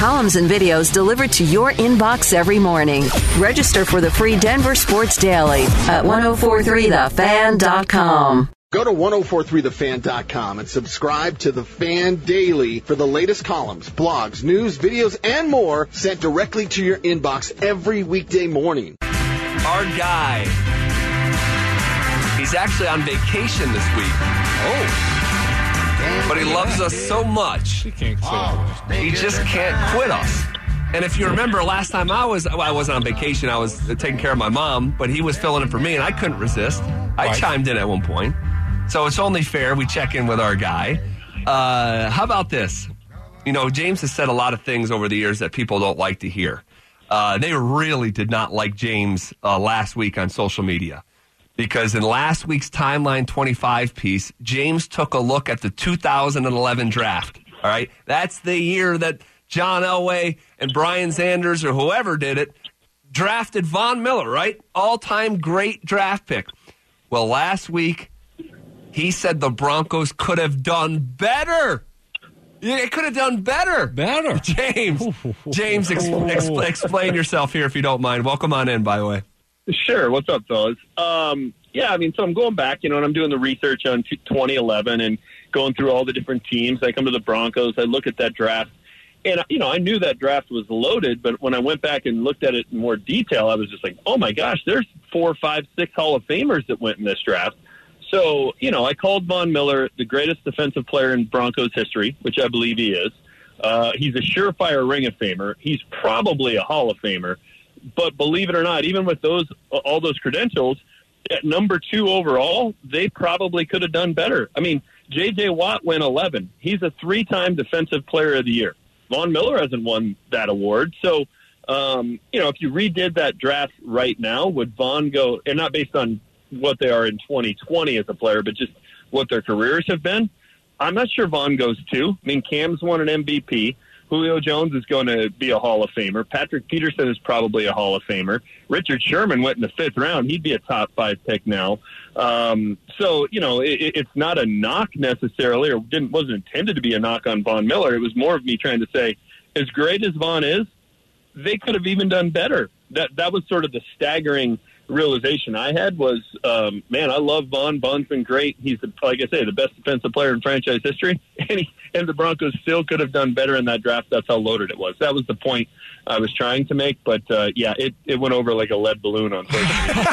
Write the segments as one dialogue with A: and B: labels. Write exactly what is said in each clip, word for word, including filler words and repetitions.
A: columns and videos delivered to your inbox every morning. Register for the free Denver Sports Daily at ten forty-three the fan dot com.
B: Go to ten forty-three the fan dot com and subscribe to The Fan Daily for the latest columns, blogs, news, videos, and more sent directly to your inbox every weekday morning.
C: Our guy, he's actually on vacation this week. Oh. But he loves us so much,
D: He can't say that.
C: he just can't quit us. And if you remember, last time I was, well, I wasn't on vacation, I was taking care of my mom, but he was filling in for me, and I couldn't resist. I
D: Right.
C: chimed in at one point. So it's only fair we check in with our guy. Uh, how about this? You know, James has said a lot of things over the years that people don't like to hear. Uh, they really did not like James uh, last week on social media. Because in last week's Timeline twenty-five piece, James took a look at the two thousand eleven draft. All right? That's the year that John Elway and Brian Sanders or whoever did it drafted Von Miller, right? All-time great draft pick. Well, last week, he said the Broncos could have done better. It could have done better.
D: Better.
C: James, James, ex- ex- explain yourself here if you don't mind. Welcome on in, by the way.
E: Sure. What's up, fellas? Um, yeah, I mean, so I'm going back, you know, and I'm doing the research on twenty eleven and going through all the different teams. I come to the Broncos. I look at that draft. And, you know, I knew that draft was loaded, but when I went back and looked at it in more detail, I was just like, oh, my gosh, there's four, five, six Hall of Famers that went in this draft. So, you know, I called Von Miller the greatest defensive player in Broncos history, which I believe he is. Uh, he's a surefire Ring of Famer. He's probably a Hall of Famer. But believe it or not, even with those all those credentials, at number two overall, they probably could have done better. I mean, J J. Watt went eleven. He's a three-time Defensive Player of the Year. Von Miller hasn't won that award. So, um, you know, if you redid that draft right now, would Von go, and not based on what they are in twenty twenty as a player, but just what their careers have been, I'm not sure Von goes two. I mean, Cam's won an M V P. Julio Jones is going to be a Hall of Famer. Patrick Peterson is probably a Hall of Famer. Richard Sherman went in the fifth round. He'd be a top five pick now. Um, so, you know, it, it's not a knock necessarily, or didn't wasn't intended to be a knock on Von Miller. It was more of me trying to say, as great as Von is, they could have even done better. That that was sort of the staggering realization I had was, um, man, I love Von. Von's been great. He's, the, like I say, the best defensive player in franchise history. And, he, and the Broncos still could have done better in that draft. That's how loaded it was. That was the point I was trying to make. But, uh, yeah, it, it went over like a lead balloon on social media.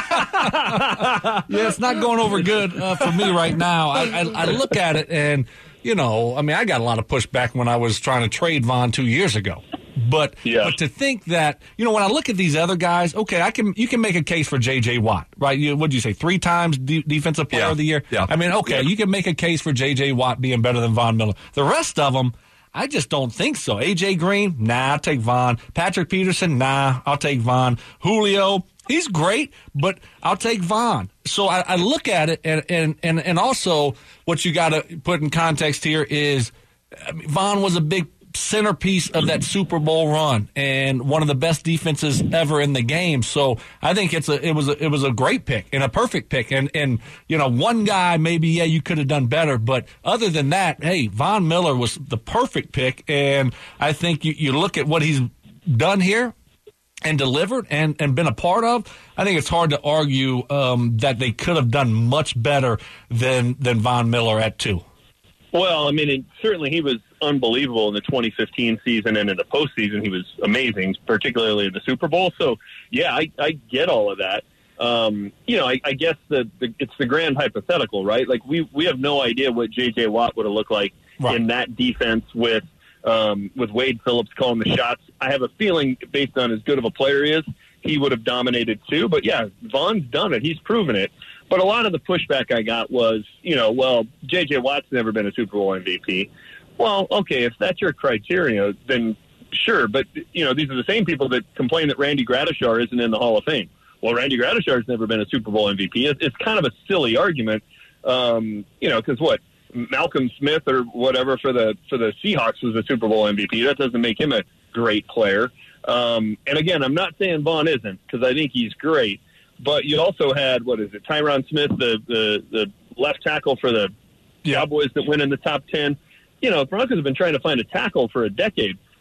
D: Yeah, it's not going over good uh, for me right now. I, I, I look at it and, you know, I mean, I got a lot of pushback when I was trying to trade Von two years ago. But
E: Yeah.
D: but to think that, you know, when I look at these other guys, okay, I can you can make a case for J J. Watt, right? You, what'd you say, three times de- defensive player
C: Yeah.
D: of the year?
C: Yeah.
D: I mean, okay, you can make a case for J J. Watt being better than Von Miller. The rest of them, I just don't think so. A J. Green, nah, I'll take Von. Patrick Peterson, nah, I'll take Von. Julio, he's great, but I'll take Von. So I, I look at it, and, and, and, and also what you got to put in context here is I mean, Von was a big centerpiece of that Super Bowl run and one of the best defenses ever in the game. So I think it's a it was a it was a great pick and a perfect pick. And and you know, one guy maybe yeah you could have done better, but other than that, hey, Von Miller was the perfect pick. And I think you, you look at what he's done here and delivered and, and been a part of, I think it's hard to argue um, that they could have done much better than than Von Miller at two.
E: Well, I mean, it, certainly he was unbelievable in the twenty fifteen season, and in the postseason he was amazing, particularly in the Super Bowl. So, yeah, I, I get all of that. Um, you know, I, I guess the, the it's the grand hypothetical, right? Like, we, we have no idea what J J. Watt would have looked like right. in that defense with um, with Wade Phillips calling the shots. I have a feeling, based on as good of a player he is, he would have dominated too. But, yeah, Von's done it. He's proven it. But a lot of the pushback I got was, you know, well, J J. Watt's never been a Super Bowl M V P. Well, okay, if that's your criteria, then sure. But, you know, these are the same people that complain that Randy Gradishar isn't in the Hall of Fame. Well, Randy Gradishar's never been a Super Bowl M V P. It's kind of a silly argument, um, you know, because what? Malcolm Smith or whatever for the for the Seahawks was a Super Bowl M V P. That doesn't make him a great player. Um, and, again, I'm not saying Von isn't, because I think he's great. But you also had, what is it, Tyron Smith, the, the, the left tackle for the yeah. Cowboys that went in the top ten. You know, Broncos have been trying to find a tackle for a decade.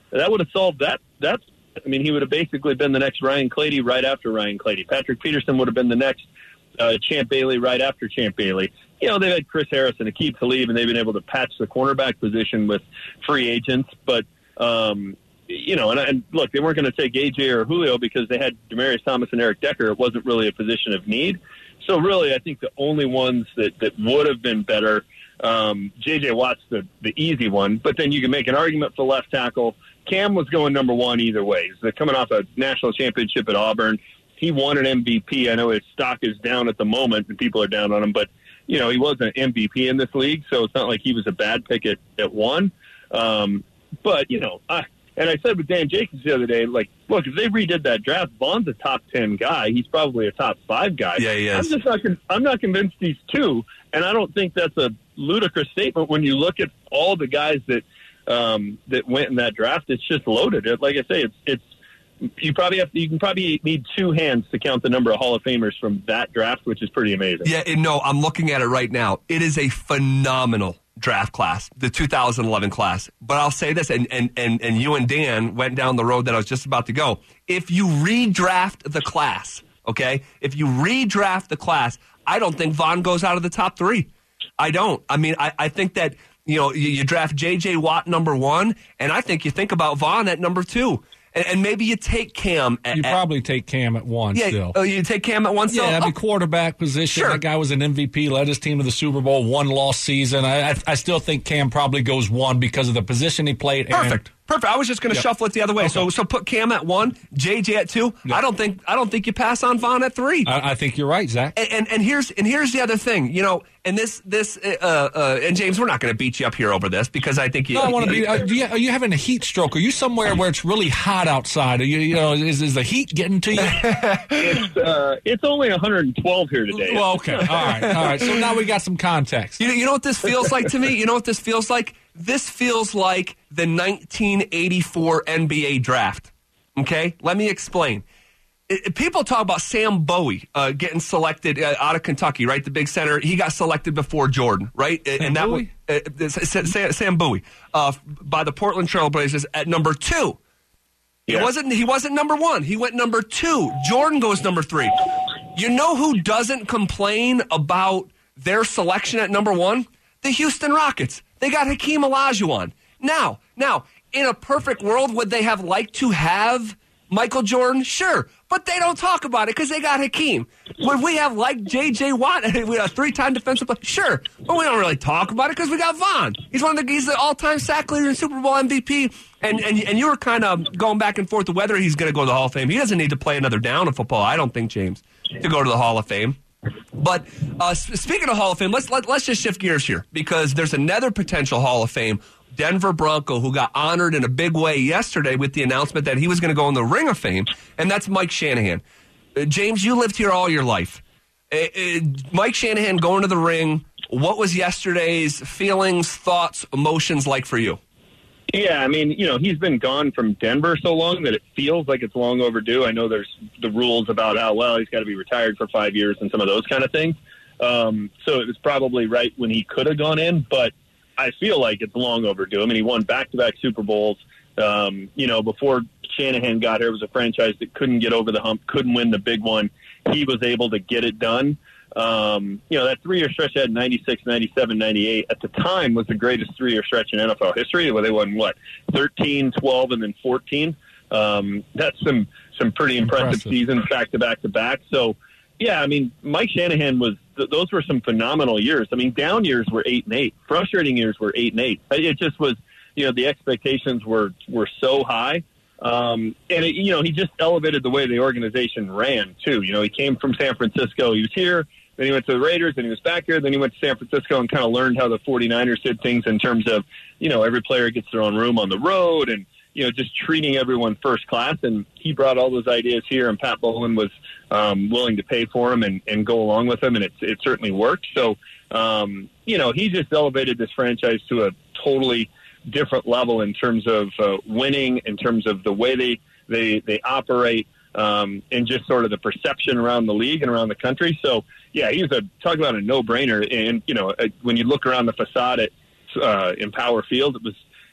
E: that would have solved that. That's, I mean, he would have basically been the next Ryan Clady right after Ryan Clady. Patrick Peterson would have been the next uh, Champ Bailey right after Champ Bailey. You know, they've had Chris Harris and Aqib Talib, and they've been able to patch the cornerback position with free agents. But, um, you know, and, and look, they weren't going to take A J or Julio because they had Demaryius Thomas and Eric Decker. It wasn't really a position of need. So really, I think the only ones that, that would have been better, um, J J Watt's the, the easy one, but then you can make an argument for left tackle. Cam was going number one either way. He's coming off a national championship at Auburn. He won an M V P. I know his stock is down at the moment and people are down on him, but, you know, he was an M V P in this league, so it's not like he was a bad pick at, at one. Um, but, you know, I, and I said with Dan Jacobs the other day, like, look, if they redid that draft, Vaughn's a top ten guy. He's probably a top five guy.
C: Yeah, he is.
E: I'm just not. Con- I'm not convinced he's two, and I don't think that's a ludicrous statement when you look at all the guys that um, that went in that draft. It's just loaded. It, like I say, it's it's you probably have to, you can probably need two hands to count the number of Hall of Famers from that draft, which is pretty amazing.
C: Yeah, and no, I'm looking at it right now. It is a phenomenal draft class, the two thousand eleven class. But I'll say this, and, and, and, and you and Dan went down the road that I was just about to go. If you redraft the class, okay, if you redraft the class, I don't think Vaughn goes out of the top three. I don't. I mean, I, I think that, you know, you, you draft J J Watt number one, and I think you think about Vaughn at number two. And, and maybe you take Cam at...
D: You probably take Cam at one
C: yeah,
D: still.
C: Oh, you take Cam at one still?
D: Yeah, I mean,
C: oh.
D: quarterback position.
C: Sure.
D: That guy was an M V P, led his team to the Super Bowl, one lost season. I, I, I still think Cam probably goes one because of the position he played.
C: Perfect.
D: And,
C: Perfect. I was just going to
D: Yep.
C: shuffle it the other way.
D: Okay.
C: So so put Cam at one, J J at two.
D: Yep.
C: I don't think I don't think you pass on Vaughn at three.
D: I, I think you're right, Zach.
C: And, and and here's and here's the other thing, you know, and this this uh, uh, and James, we're not going to beat you up here over this because I think you.
D: No, I want to be. Are you, are you having a heat stroke? Are you somewhere where it's really hot outside? Are you, you know, is, is the heat getting to you?
E: It's uh, it's only one hundred twelve here today.
D: Well, okay, all right, all right. So now we got some context.
C: You know, you know what this feels like to me? You know what this feels like? This feels like the nineteen eighty-four N B A draft. Okay? Let me explain. It, it, people talk about Sam Bowie uh, getting selected uh, out of Kentucky, right? The big center. He got selected before Jordan, right?
D: Sam
C: and that
D: Bowie?
C: was uh, Sam, Sam Bowie uh, by the Portland Trailblazers at number two.
E: Yeah.
C: It wasn't. He wasn't number one. He went number two. Jordan goes number three. You know who doesn't complain about their selection at number one? The Houston Rockets. They got Hakeem Olajuwon. Now, now, in a perfect world, would they have liked to have Michael Jordan? Sure. But they don't talk about it because they got Hakeem. Would we have liked J J Watt, a three-time defensive player? Sure. But we don't really talk about it because we got Vaughn. He's one of the he's the all-time sack leader and Super Bowl M V P. And and, and you were kind of going back and forth to whether he's going to go to the Hall of Fame. He doesn't need to play another down of football, I don't think, James, to go to the Hall of Fame. But uh, speaking of Hall of Fame, let's let, let's just shift gears here because there's another potential Hall of Fame, Denver Bronco, who got honored in a big way yesterday with the announcement that he was going to go in the Ring of Fame, and that's Mike Shanahan. Uh, James, you lived here all your life. Uh, uh, Mike Shanahan going to the ring. What was yesterday's feelings, thoughts, emotions like for you?
E: Yeah, I mean, you know, he's been gone from Denver so long that it feels like it's long overdue. I know there's the rules about how, well, he's got to be retired for five years and some of those kind of things. Um, so it was probably right when he could have gone in, but I feel like it's long overdue. I mean, he won back-to-back Super Bowls. Um, you know, before Shanahan got here, it was a franchise that couldn't get over the hump, couldn't win the big one. He was able to get it done. Um, you know, that three-year stretch had ninety-six, ninety-seven, ninety-eight at the time was the greatest three-year stretch in N F L history, where they won, what, thirteen, twelve, and then fourteen. Um, that's some, some pretty impressive, impressive seasons back-to-back to back. So, yeah, I mean, Mike Shanahan was th- – those were some phenomenal years. I mean, down years were eight and eight. Frustrating years were eight and eight. It just was – you know, the expectations were, were so high. Um, and, it, you know, he just elevated the way the organization ran, too. You know, he came from San Francisco. He was here. Then he went to the Raiders, then he was back here, then he went to San Francisco and kind of learned how the 49ers did things in terms of, you know, every player gets their own room on the road and, you know, just treating everyone first class. And he brought all those ideas here, and Pat Bowlen was um, willing to pay for him and, and go along with him, and it, it certainly worked. So, um, you know, he just elevated this franchise to a totally different level in terms of uh, winning, in terms of the way they, they, they operate. Um, and just sort of the perception around the league and around the country. So, yeah, he's a talk about a no-brainer. And, you know, when you look around the facade at uh, Empower Field, it was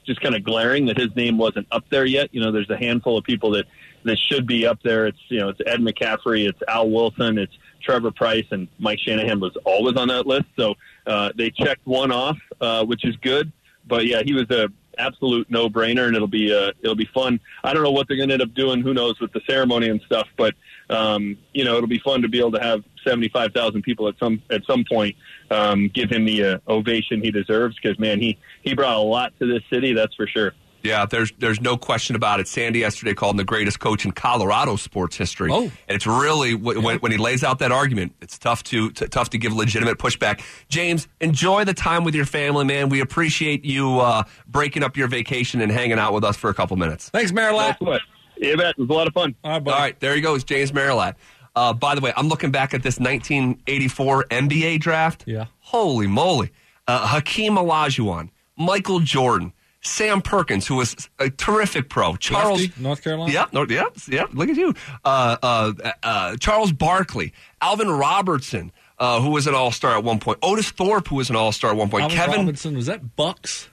E: just kind of glaring that his name wasn't up there yet. You know, there's a handful of people that, that should be up there. It's, you know, it's Ed McCaffrey, it's Al Wilson, it's Trevor Price, and Mike Shanahan was always on that list. So uh, they checked one off, uh, which is good. But yeah, he was a absolute no-brainer, and it'll be uh, it'll be fun. I don't know what they're going to end up doing. Who knows with the ceremony and stuff? But um, you know, it'll be fun to be able to have seventy-five thousand people at some at some point um, give him the uh, ovation he deserves. Because man, he he brought a lot to this city. That's for sure.
C: Yeah, there's there's no question about it. Sandy yesterday called him the greatest coach in Colorado sports history. Oh. And it's really, when, when he lays out that argument, it's tough to, to tough to give legitimate pushback. James, enjoy the time with your family, man. We appreciate you uh, breaking up your vacation and hanging out with us for a couple minutes.
D: Thanks, Marilat.
E: Yeah, bet. It was a lot of fun.
D: All right,
C: buddy. All right, there he goes, James Marilat. Uh, by the way, I'm looking back at this nineteen eighty-four N B A draft.
D: Yeah.
C: Holy moly. Uh, Hakeem Olajuwon, Michael Jordan, Sam Perkins, who was a terrific pro. Charles,
D: Lefty, North Carolina.
C: Yeah, North, yeah, yeah. Look at you. Uh, uh, uh, Charles Barkley, Alvin Robertson, uh, who was an All-Star at one point. Otis Thorpe, who was an All-Star at one point.
D: Alvin
C: Kevin
D: Robinson, was that Bucks?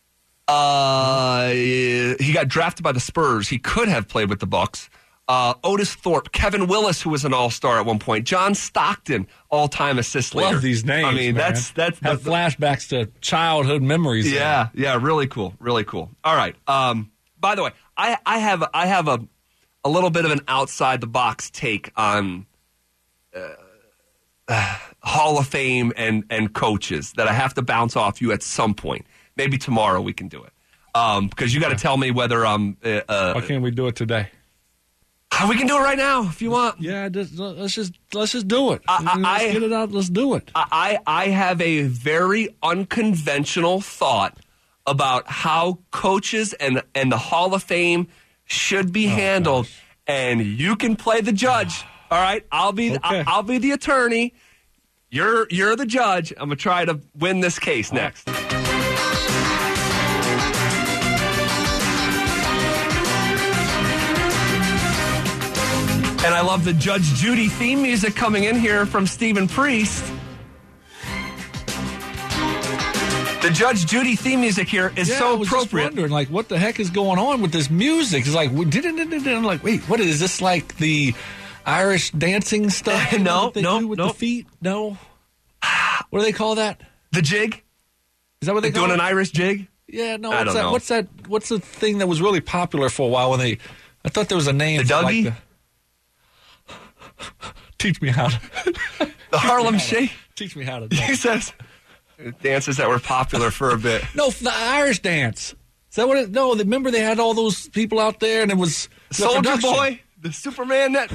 C: Uh, he got drafted by the Spurs. He could have played with the Bucks. Uh, Otis Thorpe, Kevin Willis, who was an All-Star at one point, John Stockton, all-time assist leader.
D: Love these names.
C: I mean,
D: man.
C: that's that's
D: have
C: the,
D: flashbacks to childhood memories.
C: Yeah, there. yeah, really cool, really cool. All right. Um, by the way, I, I have I have a a little bit of an outside the box take on uh, uh, Hall of Fame and and coaches that I have to bounce off you at some point. Maybe tomorrow we can do it um, because you got to tell me whether um. Uh,
D: Why can't we do it today?
C: We can do it right now if you want.
D: Yeah, just, let's just let's just do it.
C: I,
D: let's
C: I,
D: get it out. Let's do it.
C: I I have a very unconventional thought about how coaches and and the Hall of Fame should be oh, handled, gosh. and you can play the judge. All right, I'll be okay. I'll be the attorney. You're you're the judge. I'm gonna try to win this case All next. Right. And I love the Judge Judy theme music coming in here from Stephen Priest. The Judge Judy theme music here is
D: yeah,
C: so
D: I was
C: appropriate.
D: Just wondering, like, what the heck is going on with this music? It's like, I'm like, wait, what is this? Like the Irish dancing stuff?
C: no,
D: they
C: no,
D: do with
C: no.
D: the feet. No. What do they call that?
C: The jig.
D: Is that what they
C: They're
D: call
C: doing
D: it?
C: an Irish jig?
D: Yeah, no.
C: I
D: What's
C: don't
D: that?
C: know.
D: What's that? What's the thing that was really popular for a while when they? I thought there was a name.
C: The
D: for
C: Dougie.
D: Like the, Teach me how to.
C: The Harlem Shake.
D: Teach me how to dance.
C: He says dances that were popular for a bit.
D: No, the Irish dance. Is that what it? No, remember they had all those people out there, and it was
C: Soldier Boy, the Superman. That.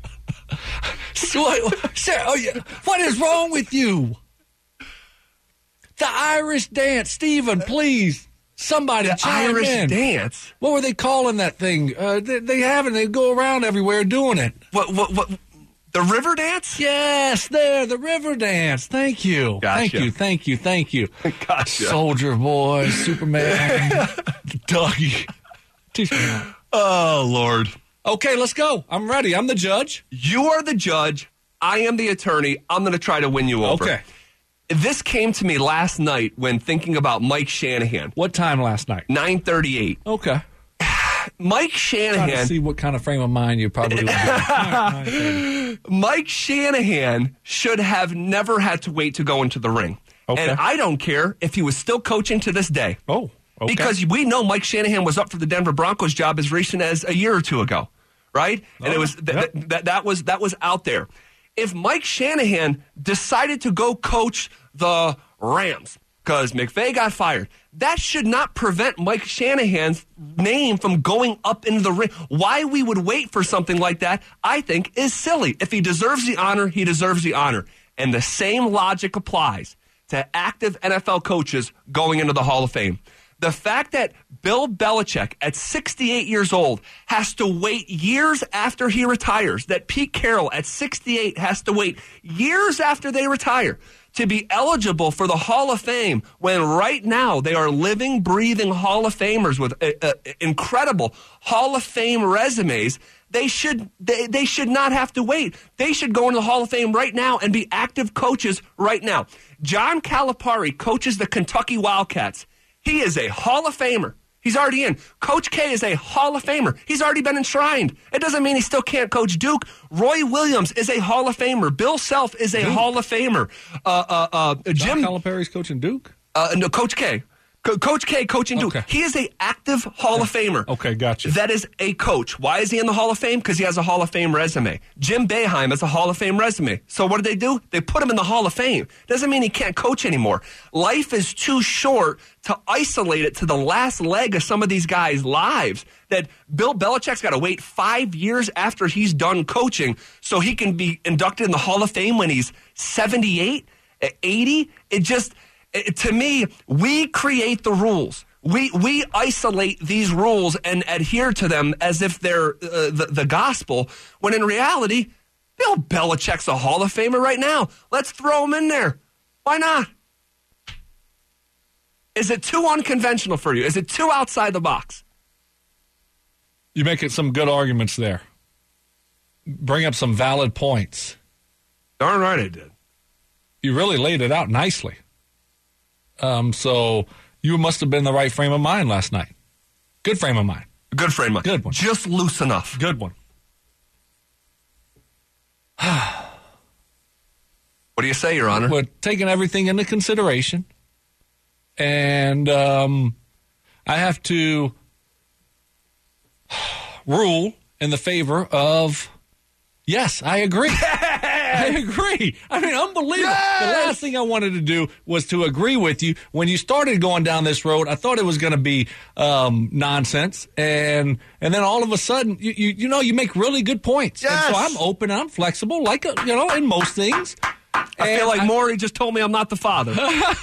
D: Sarah, oh yeah. What is wrong with you? The Irish dance, Stephen. Please, somebody
C: the
D: chime
C: Irish
D: in.
C: dance.
D: What were they calling that thing? Uh, they, they have it. They go around everywhere doing it.
C: What? What? What? The river dance?
D: Yes, there, the river dance. Thank you.
C: Gotcha.
D: Thank you, thank you, thank you.
C: Gotcha.
D: Soldier Boy, Superman, Dougie. Teach me how.
C: Oh, Lord.
D: Okay, let's go. I'm ready. I'm the judge.
C: You are the judge. I am the attorney. I'm going to try to win you over.
D: Okay.
C: This came to me last night when thinking about Mike Shanahan.
D: What time last night?
C: nine thirty-eight.
D: Okay.
C: Mike Shanahan.
D: Trying to see what kind of frame of mind you probably would be.
C: Mike Shanahan should have never had to wait to go into the ring.
D: Okay.
C: And I don't care if he was still coaching to this day.
D: Oh, okay.
C: Because we know Mike Shanahan was up for the Denver Broncos job as recent as a year or two ago, right? Oh, and it was th-
D: yep.
C: th- that that was that was out there. If Mike Shanahan decided to go coach the Rams because McVay got fired, that should not prevent Mike Shanahan's name from going up into the ring. Why we would wait for something like that, I think, is silly. If he deserves the honor, he deserves the honor. And the same logic applies to active N F L coaches going into the Hall of Fame. The fact that Bill Belichick, at sixty-eight years old, has to wait years after he retires, that Pete Carroll, at sixty-eight, has to wait years after they retire to be eligible for the Hall of Fame, when right now they are living, breathing Hall of Famers with uh, uh, incredible Hall of Fame resumes, they should they, they should not have to wait. They should go into the Hall of Fame right now and be active coaches right now. John Calipari coaches the Kentucky Wildcats. He is a Hall of Famer. He's already in. Coach K is a Hall of Famer. He's already been enshrined. It doesn't mean he still can't coach Duke. Roy Williams is a Hall of Famer. Bill Self is a Duke. Hall of Famer. Uh, uh, uh, Jim
D: Calipari's coaching Duke?
C: Uh, no, Coach K. Co- Coach K coaching Duke.
D: Okay.
C: He is a active Hall of Famer.
D: Okay, gotcha.
C: That is a coach. Why is he in the Hall of Fame? Because he has a Hall of Fame resume. Jim Boeheim has a Hall of Fame resume. So what did they do? They put him in the Hall of Fame. Doesn't mean he can't coach anymore. Life is too short to isolate it to the last leg of some of these guys' lives. That Bill Belichick's got to wait five years after he's done coaching so he can be inducted in the Hall of Fame when he's seventy-eight, eighty. It just, it, to me, we create the rules. We we isolate these rules and adhere to them as if they're uh, the, the gospel, when in reality, Bill Belichick's a Hall of Famer right now. Let's throw him in there. Why not? Is it too unconventional for you? Is it too outside the box?
D: You're making some good arguments there. Bring up some valid points.
C: Darn right I did.
D: You really laid it out nicely. Um, so... You must have been in the right frame of mind last night. Good frame of mind.
C: Good frame of mind.
D: Good one.
C: Just loose enough.
D: Good one.
C: What do you say, Your Honor?
D: We're taking everything into consideration. And um, I have to rule in the favor of, yes, I agree. I agree. I mean, unbelievable.
C: Yes!
D: The last thing I wanted to do was to agree with you. When you started going down this road, I thought it was going to be um, nonsense. And and then all of a sudden, you, you you know, you make really good points.
C: Yes!
D: And so I'm open, I'm flexible, like, a, you know, in most things.
C: I
D: and
C: feel like
D: I,
C: Maury just told me I'm not the father.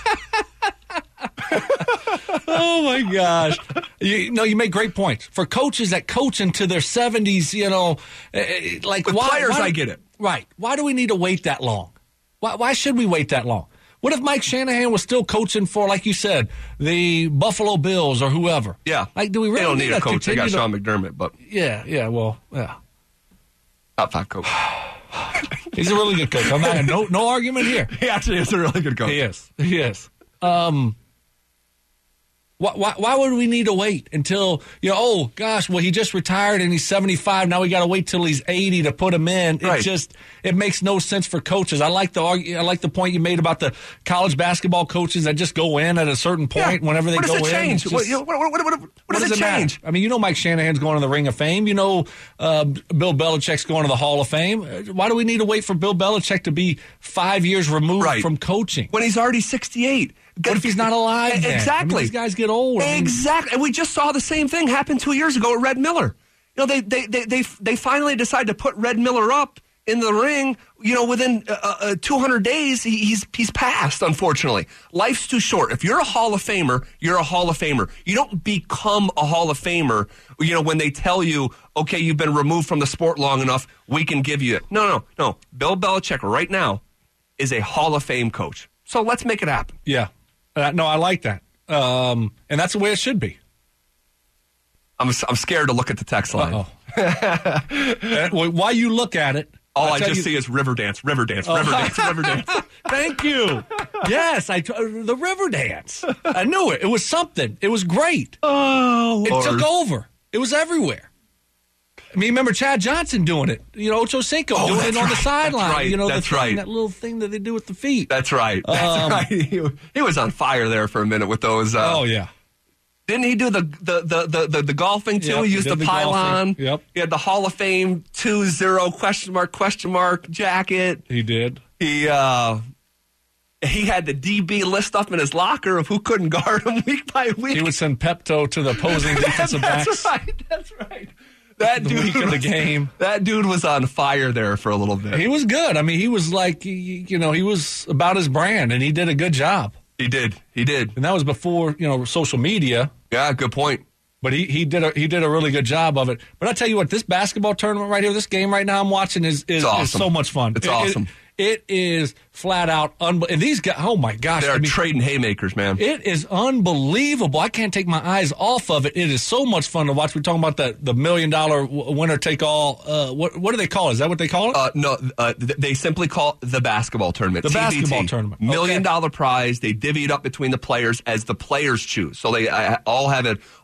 D: Oh, my gosh. You know, you make great points. For coaches that coach into their seventies, you know, uh, like
C: With
D: why,
C: players,
D: why,
C: I get it.
D: Right. Why do we need to wait that long? Why, why should we wait that long? What if Mike Shanahan was still coaching for, like you said, the Buffalo Bills or whoever?
C: Yeah.
D: Like, do we really
C: They don't
D: need
C: need a coach. They got
D: to,
C: Sean McDermott, but
D: Yeah, yeah, well, yeah.
C: top five coach.
D: He's a really good coach. I'm not, no, no argument here.
C: He actually is a really good coach.
D: He is. He is. Um, why, why, why would we need to wait until, you know, oh, gosh, well, he just retired and he's seventy-five. Now we got to wait till he's eighty to put him in. It
C: Right.
D: just, it makes no sense for coaches. I like the argu- I like the point you made about the college basketball coaches that just go in at a certain point
C: Yeah.
D: whenever they
C: what
D: go
C: does it
D: in.
C: change?
D: It's
C: What,
D: just-
C: you know, what, what, what, what, what
D: what
C: does,
D: does
C: it
D: it
C: change?
D: matter? I mean, you know Mike Shanahan's going to the Ring of Fame. You know uh, Bill Belichick's going to the Hall of Fame. Why do we need to wait for Bill Belichick to be five years removed
C: Right.
D: from coaching?
C: When he's already sixty-eight.
D: What if he's not alive then?
C: Exactly.
D: I mean, these guys get old. I mean,
C: Exactly. And we just saw the same thing happen two years ago at Red Miller. You know, they they they they, they finally decided to put Red Miller up in the ring. You know, within uh, uh, two hundred days, he, he's he's passed, unfortunately. Life's too short. If you're a Hall of Famer, you're a Hall of Famer. You don't become a Hall of Famer, you know, when they tell you, okay, you've been removed from the sport long enough, we can give you it. No, no, no. Bill Belichick right now is a Hall of Fame coach. So let's make it happen.
D: Yeah. Uh, no, I like that. Um, and that's the way it should be.
C: I'm I'm scared to look at the text line.
D: Uh-oh. Why you look at it?
C: All
D: I'll
C: I
D: tell
C: just
D: you-
C: see is river dance, river dance, river dance, river dance.
D: Thank you. Yes, I t- the river dance. I knew it. It was something. It was great.
C: Oh,
D: It took over. It was everywhere. I mean, remember Chad Johnson doing it? You know, Ocho Cinco
C: Oh,
D: doing
C: that's
D: it on the
C: right.
D: sideline.
C: That's right.
D: You know, the
C: That's
D: thing,
C: right.
D: that little thing that they do with the feet.
C: That's right. That's
D: Um,
C: right. He, he was on fire there for a minute with those. Uh,
D: oh yeah.
C: Didn't he do the the the the, the, the golfing too?
D: Yep,
C: he
D: he
C: used
D: did
C: the
D: the
C: pylon.
D: golfing. Yep.
C: He had the Hall of Fame two zero question mark question mark jacket.
D: He did.
C: He uh, he had the D B list up in his locker of who couldn't guard him week by week.
D: He would send Pepto to the opposing defensive
C: That's
D: backs.
C: right. That's right. That
D: The
C: dude
D: week of the
C: was-
D: game.
C: That dude was on fire there for a little bit.
D: He was good. I mean, he was like, you know, he was about his brand, and he did a good job.
C: He did. He did.
D: And that was before, you know, social media.
C: Yeah, good point.
D: But he, he did a he did a really good job of it. But I tell you what, this basketball tournament right here, this game right now I'm watching is is,
C: awesome.
D: is so much fun.
C: It's
D: It-
C: awesome.
D: It, it is flat out unbelievable. And these guys, oh my gosh,
C: They're
D: I mean,
C: trading haymakers, man.
D: it is unbelievable. I can't take my eyes off of it. It is so much fun to watch. We're talking about the, the million dollar winner take all. Uh, what what do they call it? Is that what they call it?
C: Uh, no, uh, th- they simply call it the basketball tournament.
D: The
C: T B T.
D: basketball tournament.
C: Million
D: Okay.
C: dollar prize. They divvy it up between the players as the players choose. So they uh, all have it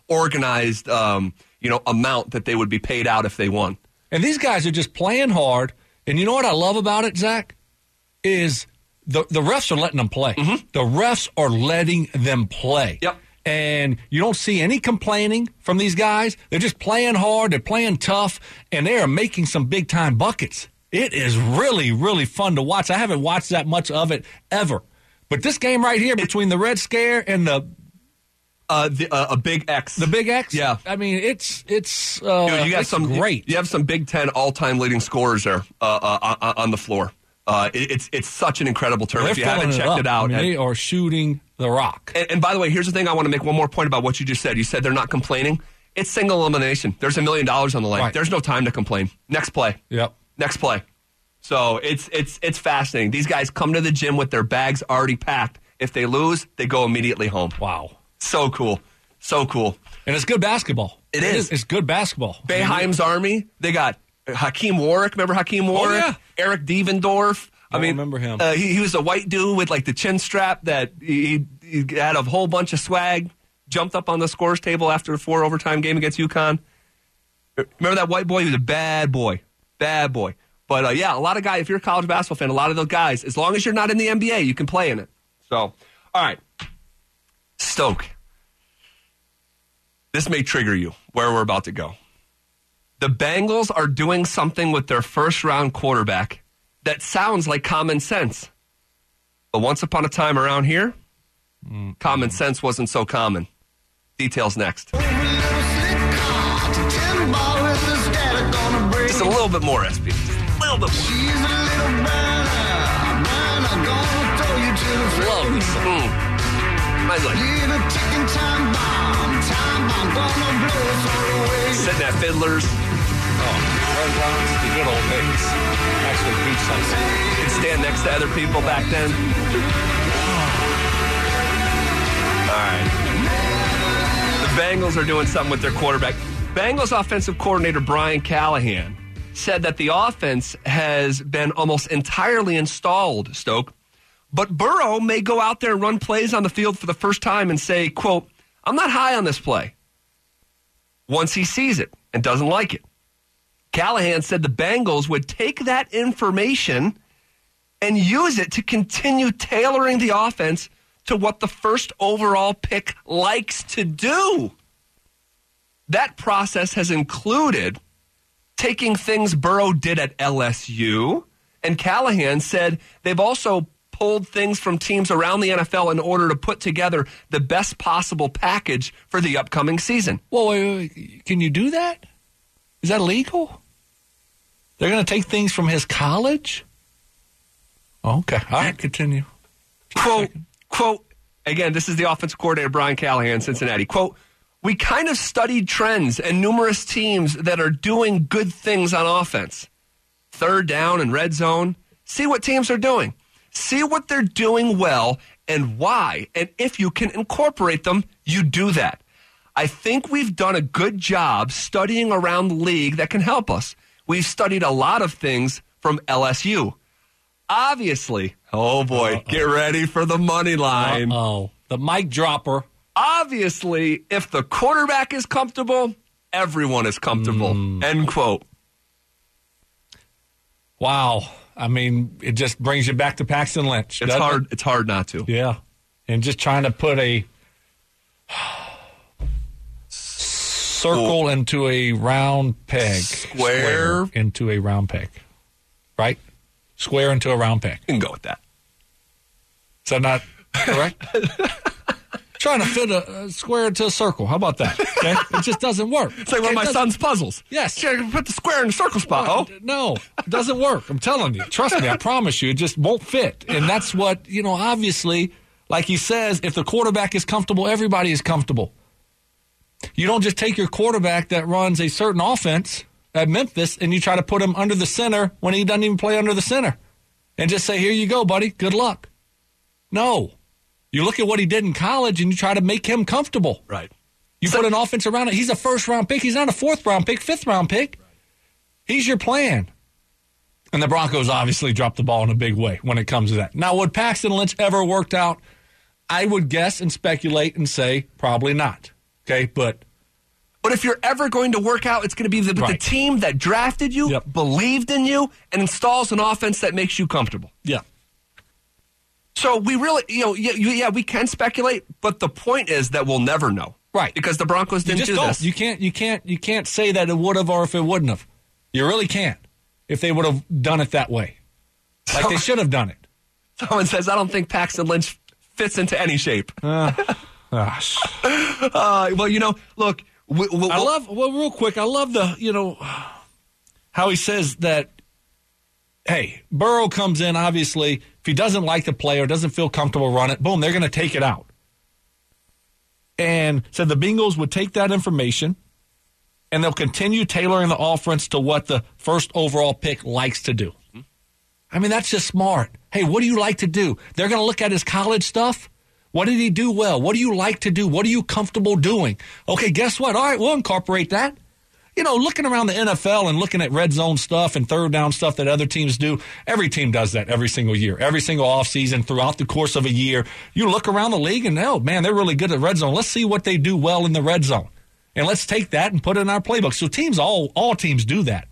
C: organized, um, you know, amount that they would be paid out if they won.
D: And these guys are just playing hard. And you know what I love about it, Zach? Is the, the refs are letting them play.
C: Mm-hmm.
D: The refs are letting them play.
C: Yep.
D: And you don't see any complaining from these guys. They're just playing hard. They're playing tough. And they are making some big-time buckets. It is really, really fun to watch. I haven't watched that much of it ever. But this game right here between the Red Scare and the
C: uh, the, uh, a Big X,
D: the Big X,
C: yeah.
D: I mean, it's it's uh,
C: Dude, you got
D: it's
C: some
D: great.
C: You have some Big Ten all-time leading scorers there uh, uh, on the floor. Uh, it, it's it's such an incredible tournament.
D: They're
C: If you haven't
D: filling
C: checked
D: it,
C: it,
D: up.
C: out,
D: I mean,
C: and,
D: they are shooting the rock.
C: and, and by the way, here's the thing. I want to make one more point about what you just said. You said they're not complaining. It's single elimination. There's a million dollars on the line.
D: Right.
C: There's no time to complain. Next play.
D: Yep.
C: Next play. So it's it's it's fascinating. These guys come to the gym with their bags already packed. If they lose, they go immediately home.
D: Wow.
C: So cool. So cool.
D: And it's good basketball.
C: It is.
D: It's good basketball.
C: Boeheim's Army, they got Hakeem Warwick. Remember Hakeem Warwick?
D: yeah.
C: Eric Devendorf. I
D: I
C: mean,
D: remember him.
C: Uh, he, he was a white dude with like the chin strap that he, he had a whole bunch of swag, jumped up on the scores table after a four overtime game against UConn. Remember that white boy? He was a bad boy. Bad boy. But uh, yeah, a lot of guys, if you're a college basketball fan, a lot of those guys, as long as you're not in the N B A, you can play in it. So, all right. Stoke. This may trigger you where we're about to go. The Bengals are doing something with their first round quarterback that sounds like common sense. But once upon a time around here, mm-hmm. common sense wasn't so common. Details next. Just a little bit more, S P. Just a little bit more. Love this song. Mm. I like sitting at Fiddlers.
D: Oh, the good old days. Actually, beach sunset.
C: You could stand next to other people back then. All right. The Bengals are doing something with their quarterback. Bengals offensive coordinator Brian Callahan said that the offense has been almost entirely installed, Stoke, but Burrow may go out there and run plays on the field for the first time and say, quote, I'm not high on this play. Once he sees it and doesn't like it. Callahan said the Bengals would take that information and use it to continue tailoring the offense to what the first overall pick likes to do. That process has included taking things Burrow did at L S U, and Callahan said they've also pulled things from teams around the N F L in order to put together the best possible package for the upcoming season.
D: Well, wait, wait, can you do that? Is that legal? They're going to take things from his college? Okay. All right, continue.
C: Quote, quote, again, this is the offensive coordinator, Brian Callahan, Cincinnati. Quote, we kind of studied trends and numerous teams that are doing good things on offense. Third down and red zone. See what teams are doing. See what they're doing well and why. And if you can incorporate them, you do that. I think we've done a good job studying around the league that can help us. We've studied a lot of things from L S U. Obviously, oh boy, Uh-oh. Get ready for the money line.
D: Oh, the mic dropper.
C: Obviously, if the quarterback is comfortable, everyone is comfortable. Mm. End quote.
D: Wow. I mean, it just brings you back to Paxton Lynch.
C: It's hard.
D: It?
C: It's hard not to.
D: Yeah. And just trying to put a circle Ooh. into a round peg.
C: Square.
D: Square into a round peg. Right? Square into a round peg.
C: You can go with that.
D: Is that not correct? Trying to fit a, a square into a circle. How about that? Okay? It just doesn't work.
C: It's like one of my son's puzzles.
D: Yes.
C: You gotta put the square in the circle spot. Oh.
D: No, it doesn't work. I'm telling you. Trust me, I promise you, it just won't fit. And that's what, you know, obviously, like he says, if the quarterback is comfortable, everybody is comfortable. You don't just take your quarterback that runs a certain offense at Memphis and you try to put him under the center when he doesn't even play under the center and just say, here you go, buddy. Good luck. No. You look at what he did in college and you try to make him comfortable.
C: Right.
D: You so, put an offense around it. He's a first-round pick. He's not a fourth-round pick, fifth-round pick. Right. He's your plan. And the Broncos obviously dropped the ball in a big way when it comes to that. Now, would Paxton Lynch ever worked out? I would guess and speculate and say probably not. Okay, but
C: But if you're ever going to work out, it's going to be the,
D: Right.
C: the team that drafted you,
D: Yep.
C: believed in you, and installs an offense that makes you comfortable.
D: Yeah.
C: So we really, you know, yeah, you- yeah, we can speculate, but the point is that we'll never know.
D: Right.
C: Because the Broncos
D: You
C: didn't
D: just
C: do
D: don't.
C: this.
D: You can't. You can't. You can't say that it would have or if it wouldn't have. You really can't. If they would have done it that way, like
C: So-
D: they should have done it.
C: Someone says, I don't think Paxton Lynch fits into any shape.
D: Gosh.
C: Uh, well, you know, look, we, we,
D: I love. Well, real quick, I love the. You know, how he says that. Hey, Burrow comes in. Obviously, if he doesn't like the play or doesn't feel comfortable running it, boom, they're going to take it out. And said the Bengals would take that information and they'll continue tailoring the offense to what the first overall pick likes to do. I mean, that's just smart. Hey, what do you like to do? They're going to look at his college stuff. What did he do well? What do you like to do? What are you comfortable doing? Okay, guess what? All right, we'll incorporate that. You know, looking around the N F L and looking at red zone stuff and third down stuff that other teams do, every team does that every single year, every single offseason throughout the course of a year. You look around the league and, oh, man, they're really good at red zone. Let's see what they do well in the red zone. And let's take that and put it in our playbook. So teams, all all teams do that.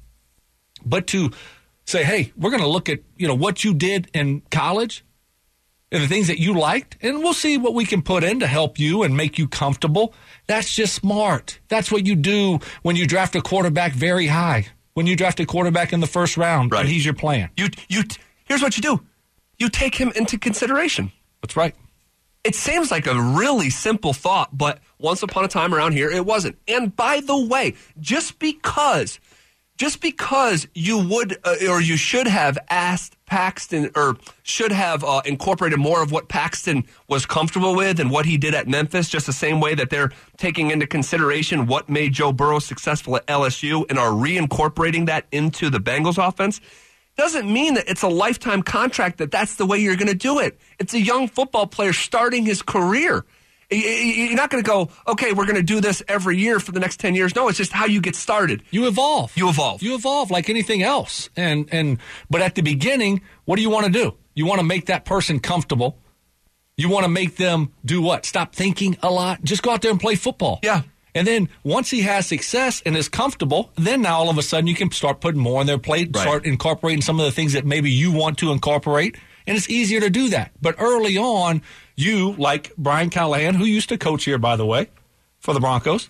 D: But to say, hey, we're going to look at, you know, what you did in college and the things that you liked, and we'll see what we can put in to help you and make you comfortable. That's just smart. That's what you do when you draft a quarterback very high, when you draft a quarterback in the first round,
C: Right.
D: and he's your plan.
C: you, you, here's what you do. You take him into consideration.
D: That's right.
C: It seems like a really simple thought, but once upon a time around here, it wasn't. And by the way, just because, just because you would uh, or you should have asked Paxton or should have uh, incorporated more of what Paxton was comfortable with and what he did at Memphis, just the same way that they're taking into consideration what made Joe Burrow successful at L S U and are reincorporating that into the Bengals offense, doesn't mean that it's a lifetime contract that that's the way you're going to do it. It's a young football player starting his career. You're not going to go, okay, we're going to do this every year for the next ten years. No, it's just how you get started.
D: You evolve.
C: You evolve.
D: You evolve like anything else. And and but at the beginning, what do you want to do? You want to make that person comfortable. You want to make them do what? Stop thinking a lot. Just go out there and play football.
C: Yeah.
D: And then once he has success and is comfortable, then now all of a sudden you can start putting more on their plate,
C: Right.
D: start incorporating some of the things that maybe you want to incorporate. And it's easier to do that. But early on, you, like Brian Callahan, who used to coach here, by the way, for the Broncos,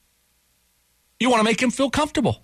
D: you want to make him feel comfortable.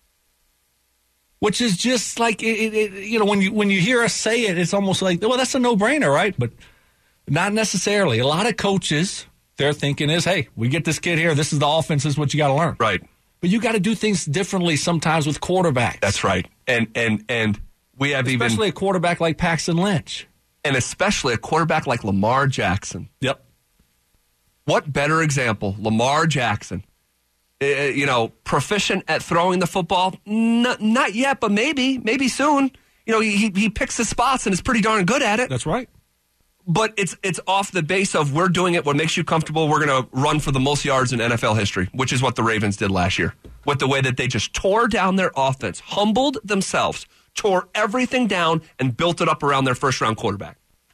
D: Which is just like, it, it, it, you know, when you when you hear us say it, it's almost like, well, that's a no-brainer, right? But not necessarily. A lot of coaches, their thinking is, hey, we get this kid here. This is the offense. This is what you got to learn.
C: Right.
D: But you got to do things differently sometimes with quarterbacks.
C: That's right. And and and we have
D: Especially
C: even
D: a quarterback like Paxton Lynch.
C: and especially a quarterback like Lamar Jackson.
D: Yep.
C: What better example? Lamar Jackson. Uh, you know, proficient at throwing the football? N- not yet, but maybe, maybe soon. You know, he he picks his spots and is pretty darn good at it.
D: That's right.
C: But it's it's off the base of we're doing it. What makes you comfortable? We're going to run for the most yards in N F L history, which is what the Ravens did last year. With the way that they just tore down their offense, humbled themselves, tore everything down, and built it up around their first round quarterback.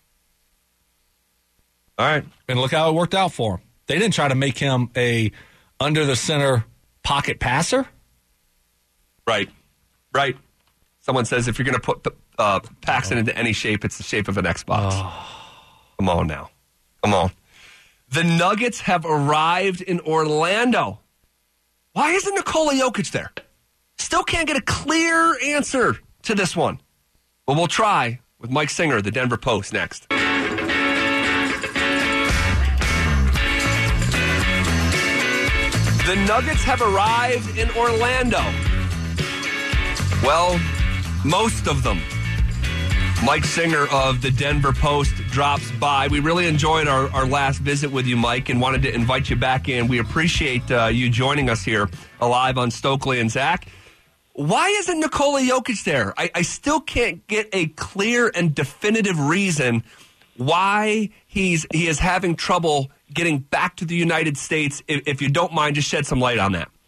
C: All right.
D: And look how it worked out for him. They didn't try to make him a under the center pocket passer.
C: Right. Right. Someone says if you're going to put uh, Paxton into any shape, it's the shape of an Xbox.
D: Oh.
C: Come on now. Come on. The Nuggets have arrived in Orlando. Why isn't Nikola Jokic there? Still can't get a clear answer to this one. But we'll try with Mike Singer, the Denver Post, next. The Nuggets have arrived in Orlando. Well, most of them. Mike Singer of the Denver Post drops by. We really enjoyed our, our last visit with you, Mike, and wanted to invite you back in. We appreciate uh, you joining us here live on Stokely and Zach. Why isn't Nikola Jokic there? I, I still can't get a clear and definitive reason why he's he is having trouble getting back to the United States. If, if you don't mind, just shed some light on that.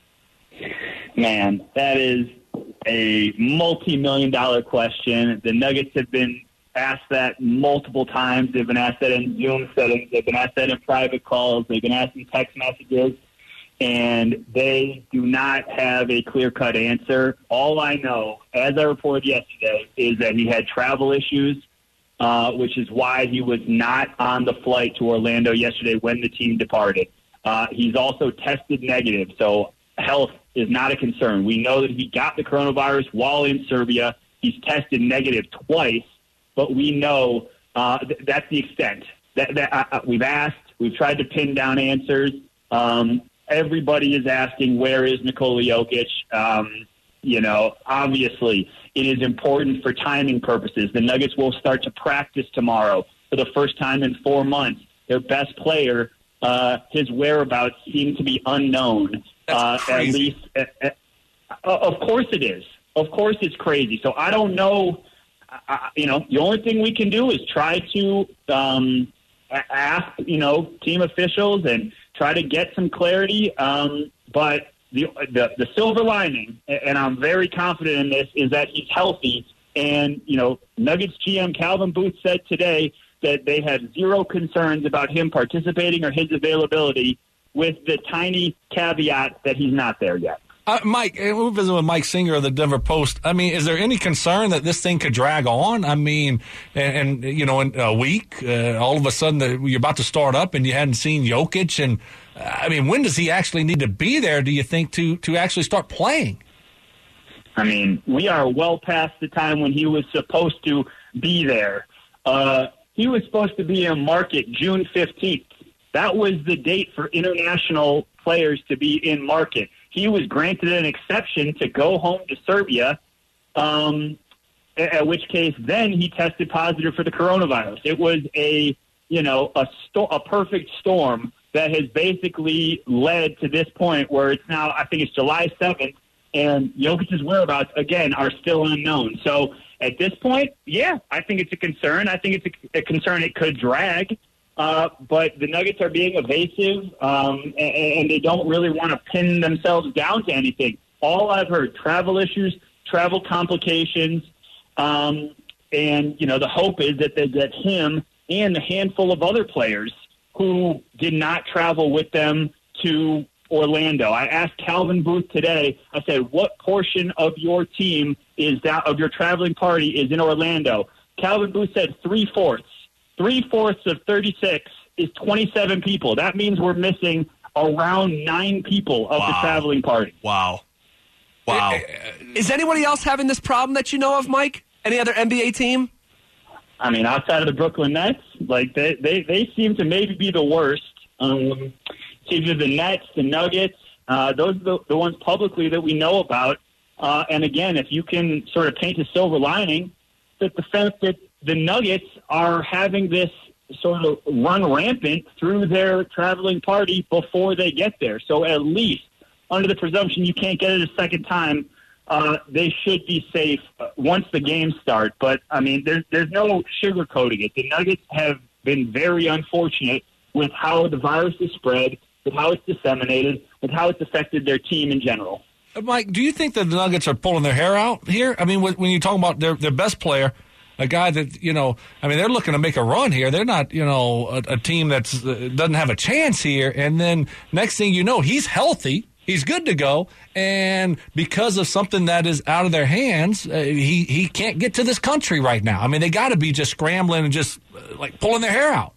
F: Man, that is a multi-million dollar question. The Nuggets have been asked that multiple times. They've been asked that in Zoom settings. They've been asked that in private calls. They've been asked in text messages. and they do not have a clear-cut answer. All I know, as I reported yesterday, is that he had travel issues, uh, which is why he was not on the flight to Orlando yesterday when the team departed. Uh, he's also tested negative, so health is not a concern. We know that he got the coronavirus while in Serbia. He's tested negative twice, but we know uh, th- that's the extent. That, that uh, we've asked, we've tried to pin down answers. Um, everybody is asking, where is Nikola Jokic? Um, you know, obviously, it is important for timing purposes. The Nuggets will start to practice tomorrow for the first time in four months. Their best player, uh, his whereabouts seem to be unknown. Uh, at least, uh, uh, of course it is. Of course it's crazy. So I don't know. Uh, you know, the only thing we can do is try to um, ask, you know, team officials and try to get some clarity. Um, but the, the the silver lining, and I'm very confident in this, is that he's healthy. And, you know, Nuggets G M Calvin Booth said today that they have zero concerns about him participating or his availability, with the tiny caveat that he's not there yet.
D: Uh, Mike, we visited with Mike Singer of the Denver Post. I mean, is there any concern that this thing could drag on? I mean, and, and you know, in a week, uh, all of a sudden the, you're about to start up and you hadn't seen Jokic. And, uh, I mean, when does he actually need to be there, do you think, to, to actually start playing?
F: I mean, we are well past the time when he was supposed to be there. Uh, he was supposed to be in market June fifteenth. That was the date for international players to be in market. He was granted an exception to go home to Serbia, um, at which case then he tested positive for the coronavirus. It was a, you know, a, sto- a perfect storm that has basically led to this point where it's now, I think it's July seventh, and Jokic's whereabouts, again, are still unknown. So at this point, yeah, I think it's a concern. I think it's a, a concern it could drag. Uh, but the Nuggets are being evasive, um, and, and they don't really want to pin themselves down to anything. All I've heard, travel issues, travel complications, um, and, you know, the hope is that they get him and a handful of other players who did not travel with them to Orlando. I asked Calvin Booth today, I said, what portion of your team is that, of your traveling party is in Orlando? Calvin Booth said three-fourths. Three-fourths of thirty-six is twenty-seven people. That means we're missing around nine people of
C: wow.
F: the traveling party.
C: Wow. Wow. Is anybody else having this problem that you know of, Mike? Any other N B A team?
F: I mean, outside of the Brooklyn Nets, like they, they, they seem to maybe be the worst. Um, it's either the Nets, the Nuggets, uh, those are the, the ones publicly that we know about. Uh, and again, if you can sort of paint a silver lining, that the fact that the Nuggets are having this sort of run rampant through their traveling party before they get there. So at least under the presumption you can't get it a second time, uh, they should be safe once the games start. But, I mean, there's, there's no sugarcoating it. The Nuggets have been very unfortunate with how the virus is spread, with how it's disseminated, with how it's affected their team in general.
D: Mike, do you think that the Nuggets are pulling their hair out here? I mean, when you talk about their, their best player, a guy that, you know, I mean, they're looking to make a run here. They're not, you know, a, a team that uh, doesn't have a chance here. And then next thing you know, he's healthy. He's good to go. And because of something that is out of their hands, uh, he, he can't get to this country right now. I mean, they got to be just scrambling and just, uh, like, pulling their hair out.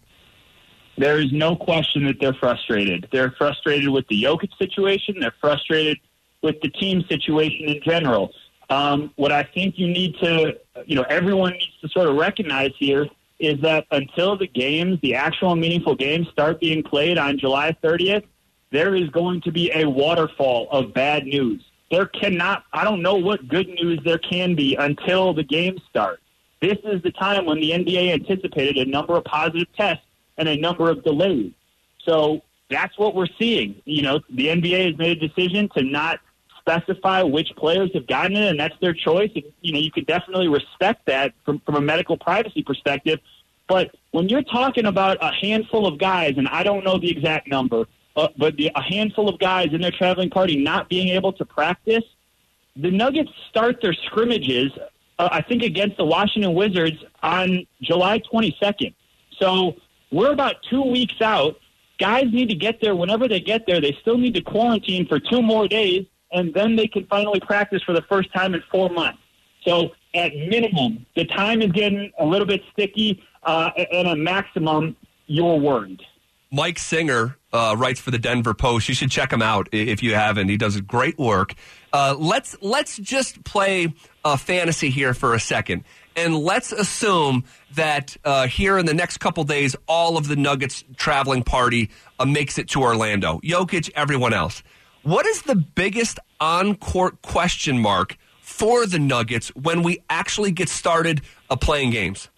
F: There is no question that they're frustrated. They're frustrated with the Jokic situation. They're frustrated with the team situation in general. Um, what I think you need to, you know, everyone needs to sort of recognize here is that until the games, the actual meaningful games start being played on July thirtieth, there is going to be a waterfall of bad news. There cannot, I don't know what good news there can be until the games start. This is the time when the N B A anticipated a number of positive tests and a number of delays. So that's what we're seeing. You know, the N B A has made a decision to not specify which players have gotten it, and that's their choice. And, you know, you could definitely respect that from, from a medical privacy perspective. But when you're talking about a handful of guys, and I don't know the exact number, uh, but the, a handful of guys in their traveling party not being able to practice, the Nuggets start their scrimmages, uh, I think, against the Washington Wizards on July twenty-second. So we're about two weeks out. guys need to get there. Whenever they get there, they still need to quarantine for two more days, and then they can finally practice for the first time in four months. So at minimum, the time is getting a little bit sticky, uh, and at maximum, you're worried.
C: Mike Singer uh, writes for the Denver Post. You should check him out if you haven't. He does great work. Uh, let's let's just play uh, fantasy here for a second, and let's assume that uh, here in the next couple days, all of the Nuggets traveling party uh, makes it to Orlando. Jokic, everyone else. What is the biggest on-court question mark for the Nuggets when we actually get started uh, playing games?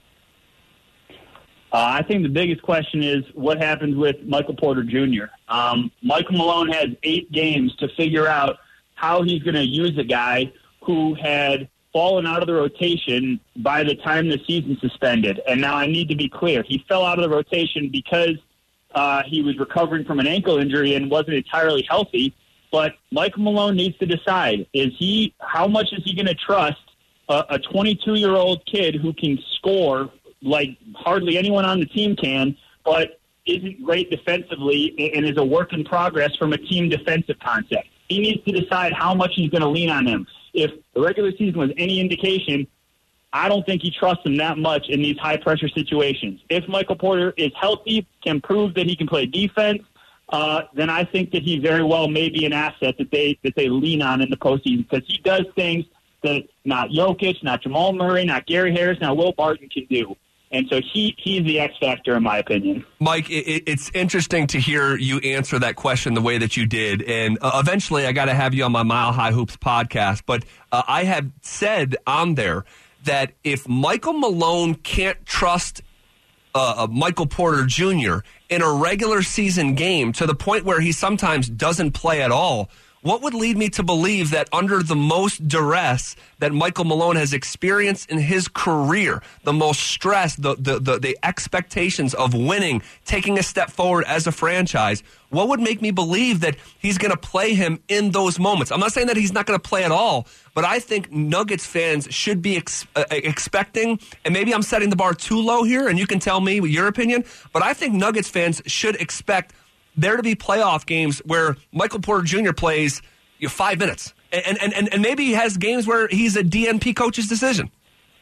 F: Uh, I think the biggest question is what happens with Michael Porter Junior Um, Michael Malone has eight games to figure out how he's going to use a guy who had fallen out of the rotation by the time the season suspended. And now I need to be clear. He fell out of the rotation because uh, he was recovering from an ankle injury and wasn't entirely healthy. But Michael Malone needs to decide, is he, how much is he going to trust a, a twenty-two-year-old kid who can score like hardly anyone on the team can, but isn't great defensively and is a work in progress from a team defensive concept. He needs to decide how much he's going to lean on him. If the regular season was any indication, I don't think he trusts him that much in these high-pressure situations. If Michael Porter is healthy, can prove that he can play defense, uh, then I think that he very well may be an asset that they that they lean on in the postseason, because he does things that not Jokic, not Jamal Murray, not Gary Harris, not Will Barton can do. And so he he's the X factor, in my opinion.
C: Mike, it, it's interesting to hear you answer that question the way that you did. And uh, eventually I got to have you on my Mile High Hoops podcast. But uh, I have said on there that if Michael Malone can't trust uh, Michael Porter Junior in a regular season game to the point where he sometimes doesn't play at all, what would lead me to believe that under the most duress that Michael Malone has experienced in his career, the most stress, the, the, the, the expectations of winning, taking a step forward as a franchise, what would make me believe that he's going to play him in those moments? I'm not saying that he's not going to play at all, but I think Nuggets fans should be ex- uh, expecting, and maybe I'm setting the bar too low here, and you can tell me your opinion, but I think Nuggets fans should expect there to be playoff games where Michael Porter Junior plays you know, five minutes. And, and, and, and maybe he has games where he's a D N P coach's decision.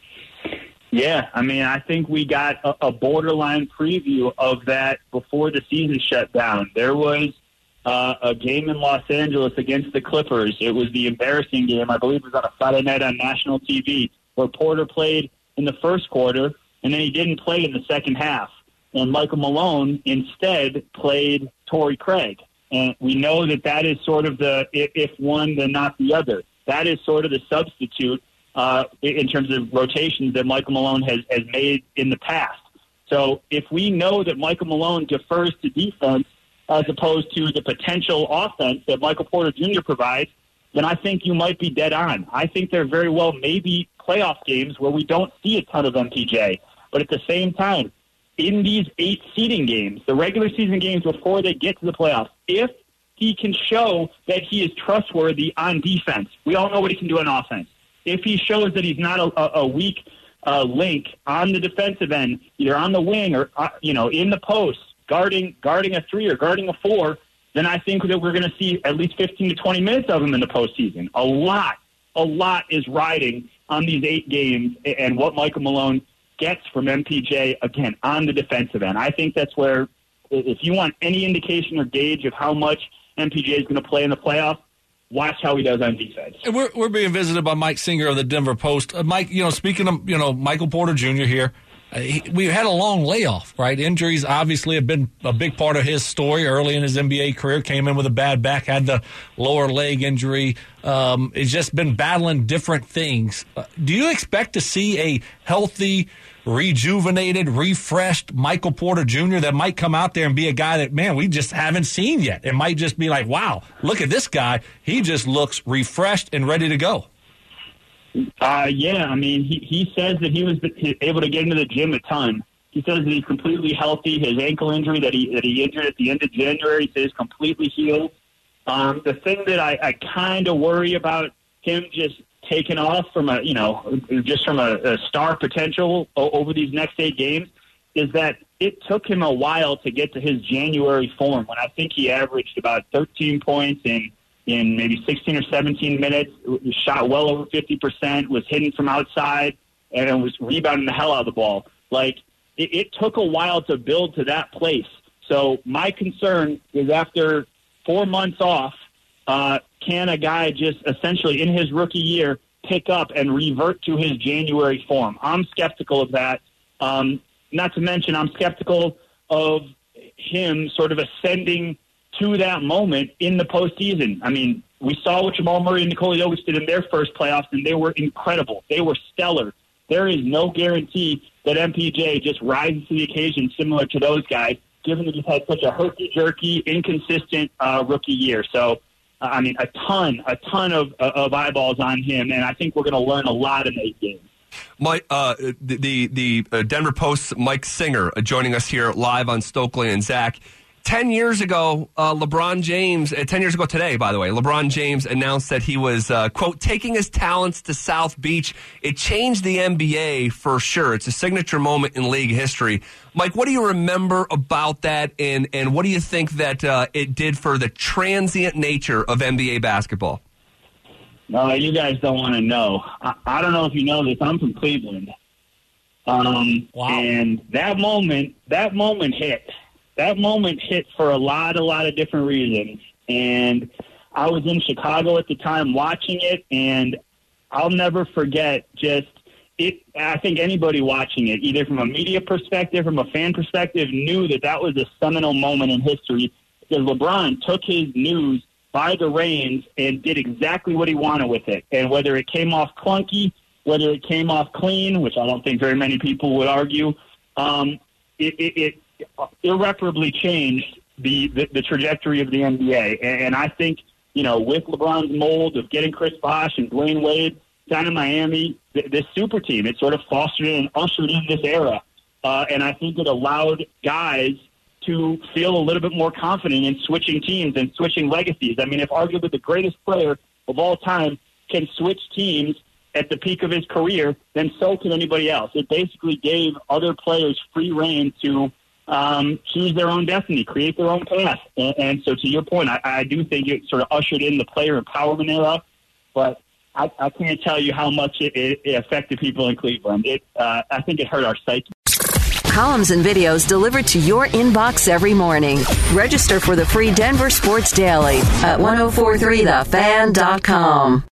F: Yeah, I mean, I think we got a, a borderline preview of that before the season shut down. There was uh, a game in Los Angeles against the Clippers. It was the embarrassing game. I believe it was on a Friday night on national T V, where Porter played in the first quarter, and then he didn't play in the second half. And Michael Malone instead played Torrey Craig. And we know that that is sort of the, if one, then not the other. That is sort of the substitute uh, in terms of rotations that Michael Malone has, has made in the past. So if we know that Michael Malone defers to defense as opposed to the potential offense that Michael Porter Junior provides, then I think you might be dead on. I think there very well may be playoff games where we don't see a ton of M P J. But at the same time, in these eight seeding games, the regular season games before they get to the playoffs, if he can show that he is trustworthy on defense, we all know what he can do on offense. If he shows that he's not a, a weak uh, link on the defensive end, either on the wing or uh, you know in the post, guarding guarding a three or guarding a four, then I think that we're going to see at least fifteen to twenty minutes of him in the postseason. A lot, a lot is riding on these eight games and what Michael Malone gets from M P J, again, on the defensive end. I think that's where, if you want any indication or gauge of how much M P J is going to play in the playoffs, watch how he does on defense.
D: And we're we're being visited by Mike Singer of the Denver Post. Uh, Mike, you know, speaking of, you know, Michael Porter Junior here, uh, he, we had a long layoff, right? Injuries obviously have been a big part of his story early in his N B A career. Came in with a bad back, had the lower leg injury. Um, he's just been battling different things. Uh, do you expect to see a healthy, rejuvenated, refreshed Michael Porter Junior that might come out there and be a guy that, man, we just haven't seen yet? It might just be like, wow, look at this guy. He just looks refreshed and ready to go.
F: Uh, yeah, I mean, he, he says that he was able to get into the gym a ton. He says that he's completely healthy. His ankle injury that he that he injured at the end of January, he says completely healed. Um, the thing that I, I kind of worry about him just taking off from a, you know, just from a, a star potential over these next eight games is that it took him a while to get to his January form when I think he averaged about thirteen points in, in maybe sixteen or seventeen minutes, shot well over fifty percent, was hitting from outside, and was rebounding the hell out of the ball. Like, it, it took a while to build to that place. So my concern is after four months off, uh, can a guy just essentially in his rookie year pick up and revert to his January form? I'm skeptical of that. Um, not to mention, I'm skeptical of him sort of ascending to that moment in the postseason. I mean, we saw what Jamal Murray and Nikola Jokic did in their first playoffs, and they were incredible. They were stellar. There is no guarantee that M P J just rises to the occasion similar to those guys, given that he's had such a herky-jerky, inconsistent uh, rookie year. So, uh, I mean, a ton, a ton of, of eyeballs on him, and I think we're going to learn a lot in eight games.
C: Mike, uh, the the uh, Denver Post's Mike Singer uh, joining us here live on Stokely and Zach. Ten years ago, uh, LeBron James, uh, ten years ago today, by the way, LeBron James announced that he was, uh, quote, taking his talents to South Beach. It changed the N B A for sure. It's a signature moment in league history. Mike, what do you remember about that, and, and what do you think that uh, it did for the transient nature of N B A basketball?
F: No, you guys don't want to know. I, I don't know if you know this. I'm from Cleveland. Um,
D: wow.
F: And that moment, that moment hit. That moment hit for a lot, a lot of different reasons. And I was in Chicago at the time watching it, and I'll never forget just it. I think anybody watching it, either from a media perspective, from a fan perspective, knew that that was a seminal moment in history because LeBron took his news by the reins and did exactly what he wanted with it. And whether it came off clunky, whether it came off clean, which I don't think very many people would argue, um, it, it, it irreparably changed the, the, the trajectory of the N B A. And, and I think, you know, with LeBron's mold of getting Chris Bosh and Dwayne Wade down in Miami, th- this super team, it sort of fostered and ushered in this era. Uh, and I think it allowed guys to feel a little bit more confident in switching teams and switching legacies. I mean, if arguably the greatest player of all time can switch teams at the peak of his career, then so can anybody else. It basically gave other players free rein to um, choose their own destiny, create their own path. And, and so to your point, I, I do think it sort of ushered in the player empowerment era, but I, I can't tell you how much it, it, it affected people in Cleveland. It, uh, I think it hurt our psyche.
A: Columns and videos delivered to your inbox every morning. Register for the free Denver Sports Daily at ten forty-three the fan dot com.